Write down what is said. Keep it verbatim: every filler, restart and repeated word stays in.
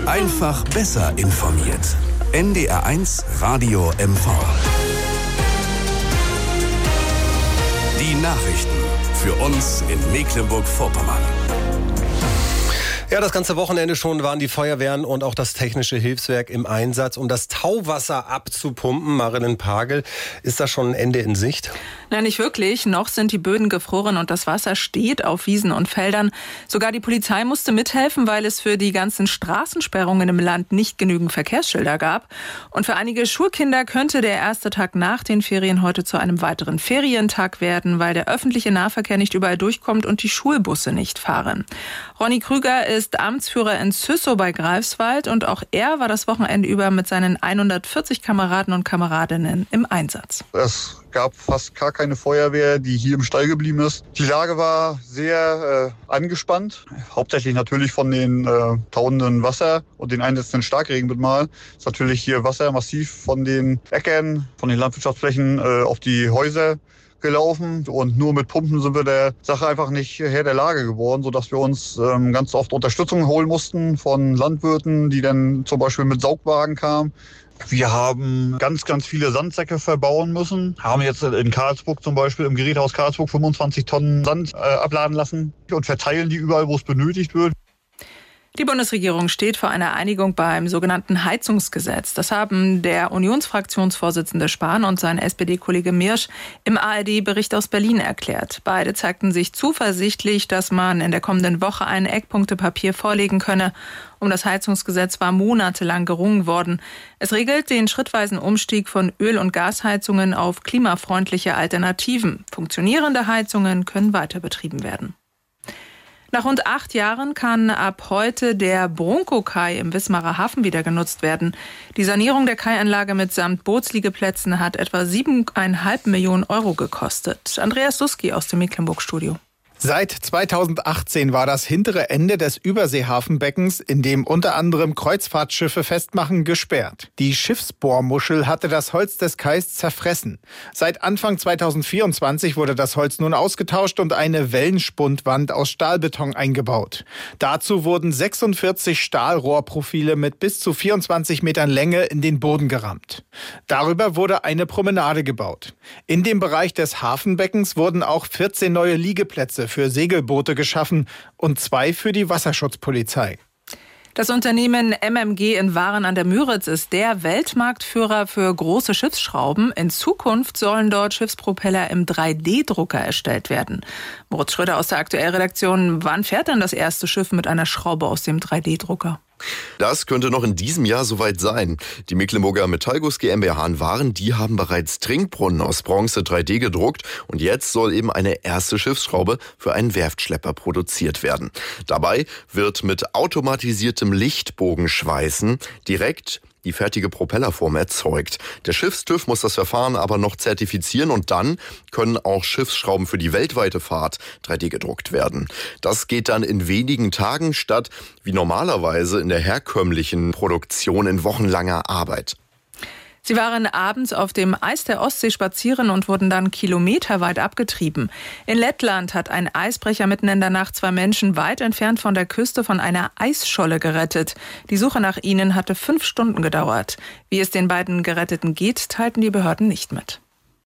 Einfach besser informiert. N D R eins Radio M V. Die Nachrichten für uns in Mecklenburg-Vorpommern. Ja, das ganze Wochenende schon waren die Feuerwehren und auch das Technische Hilfswerk im Einsatz, um das Tauwasser abzupumpen. Marilyn Pagel, ist da schon ein Ende in Sicht? Nein, nicht wirklich. Noch sind die Böden gefroren und das Wasser steht auf Wiesen und Feldern. Sogar die Polizei musste mithelfen, weil es für die ganzen Straßensperrungen im Land nicht genügend Verkehrsschilder gab. Und für einige Schulkinder könnte der erste Tag nach den Ferien heute zu einem weiteren Ferientag werden, weil der öffentliche Nahverkehr nicht überall durchkommt und die Schulbusse nicht fahren. Ronny Krüger ist ist Amtsführer in Züssow bei Greifswald und auch er war das Wochenende über mit seinen hundertvierzig Kameraden und Kameradinnen im Einsatz. Es gab fast gar keine Feuerwehr, die hier im Stall geblieben ist. Die Lage war sehr äh, angespannt, hauptsächlich natürlich von den äh, tauenden Wasser und den einsetzenden Starkregen mit mal. Ist natürlich hier Wasser massiv von den Äckern, von den Landwirtschaftsflächen äh, auf die Häuser gelaufen und nur mit Pumpen sind wir der Sache einfach nicht Herr der Lage geworden, sodass wir uns ähm, ganz oft Unterstützung holen mussten von Landwirten, die dann zum Beispiel mit Saugwagen kamen. Wir haben ganz, ganz viele Sandsäcke verbauen müssen, haben jetzt in Karlsburg zum Beispiel im Gerätehaus Karlsburg fünfundzwanzig Tonnen Sand äh, abladen lassen und verteilen die überall, wo es benötigt wird. Die Bundesregierung steht vor einer Einigung beim sogenannten Heizungsgesetz. Das haben der Unionsfraktionsvorsitzende Spahn und sein S P D-Kollege Mirsch im A R D-Bericht aus Berlin erklärt. Beide zeigten sich zuversichtlich, dass man in der kommenden Woche ein Eckpunktepapier vorlegen könne. Um das Heizungsgesetz war monatelang gerungen worden. Es regelt den schrittweisen Umstieg von Öl- und Gasheizungen auf klimafreundliche Alternativen. Funktionierende Heizungen können weiter betrieben werden. Nach rund acht Jahren kann ab heute der Bronco-Kai im Wismarer Hafen wieder genutzt werden. Die Sanierung der Kaianlage mitsamt Bootsliegeplätzen hat etwa siebeneinhalb Millionen Euro gekostet. Andreas Suski aus dem Mecklenburg-Studio. Seit zweitausendachtzehn war das hintere Ende des Überseehafenbeckens, in dem unter anderem Kreuzfahrtschiffe festmachen, gesperrt. Die Schiffsbohrmuschel hatte das Holz des Kais zerfressen. Seit Anfang zweitausendvierundzwanzig wurde das Holz nun ausgetauscht und eine Wellenspundwand aus Stahlbeton eingebaut. Dazu wurden sechsundvierzig Stahlrohrprofile mit bis zu vierundzwanzig Metern Länge in den Boden gerammt. Darüber wurde eine Promenade gebaut. In dem Bereich des Hafenbeckens wurden auch vierzehn neue Liegeplätze für Segelboote geschaffen und zwei für die Wasserschutzpolizei. Das Unternehmen M M G in Waren an der Müritz ist der Weltmarktführer für große Schiffsschrauben. In Zukunft sollen dort Schiffspropeller im drei D Drucker erstellt werden. Moritz Schröder aus der Aktuellredaktion, wann fährt denn das erste Schiff mit einer Schraube aus dem drei D Drucker? Das könnte noch in diesem Jahr soweit sein. Die Mecklenburger Metallguss GmbH in Waren, die haben bereits Trinkbrunnen aus Bronze drei D gedruckt und jetzt soll eben eine erste Schiffsschraube für einen Werftschlepper produziert werden. Dabei wird mit automatisiertem Lichtbogenschweißen direkt die fertige Propellerform erzeugt. Der Schiffstüv muss das Verfahren aber noch zertifizieren und dann können auch Schiffsschrauben für die weltweite Fahrt drei D gedruckt werden. Das geht dann in wenigen Tagen statt wie normalerweise in der herkömmlichen Produktion in wochenlanger Arbeit. Sie waren abends auf dem Eis der Ostsee spazieren und wurden dann kilometerweit abgetrieben. In Lettland hat ein Eisbrecher mitten in der Nacht zwei Menschen weit entfernt von der Küste von einer Eisscholle gerettet. Die Suche nach ihnen hatte fünf Stunden gedauert. Wie es den beiden Geretteten geht, teilten die Behörden nicht mit.